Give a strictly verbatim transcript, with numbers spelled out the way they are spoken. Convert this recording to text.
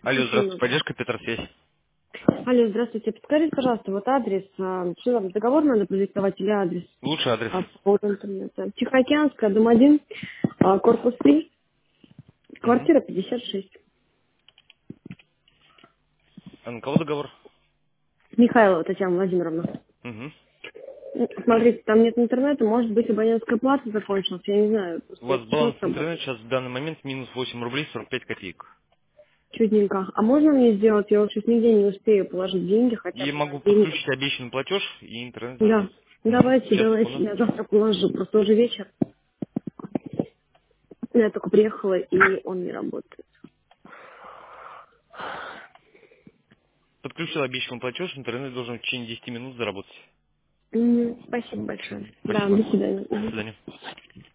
Алло, Еще здравствуйте, немного. поддержка Петросвязь. Алло, здравствуйте. Подскажите, пожалуйста, вот адрес, а, что там, договор надо продиктовать или адрес Лучший адрес. а, по поводу интернета? Тихоокеанская, дом один, а, корпус три, Угу. квартира пятьдесят шесть. А на кого договор? Михайлова Татьяна Владимировна. Угу. Ну, смотрите, там нет интернета, может быть, абонентская плата закончилась, я не знаю, У просто вас что баланс интернета сработает. сейчас в данный момент минус восемь рублей сорок пять копеек. Чудненько. А можно мне сделать, я вот сейчас нигде не успею положить деньги, хотя И бы на могу деньги. подключить обещанный платеж, и интернет Да, заработает. Угу. давайте, Сейчас, давайте, секунду. я завтра положу, просто уже вечер. Я только приехала, и он не работает. Подключил обещанный платеж, интернет должен в течение десяти минут заработать. Мгм. Спасибо большое. Мгм. Да, Спасибо. до свидания. До Мгм. свидания.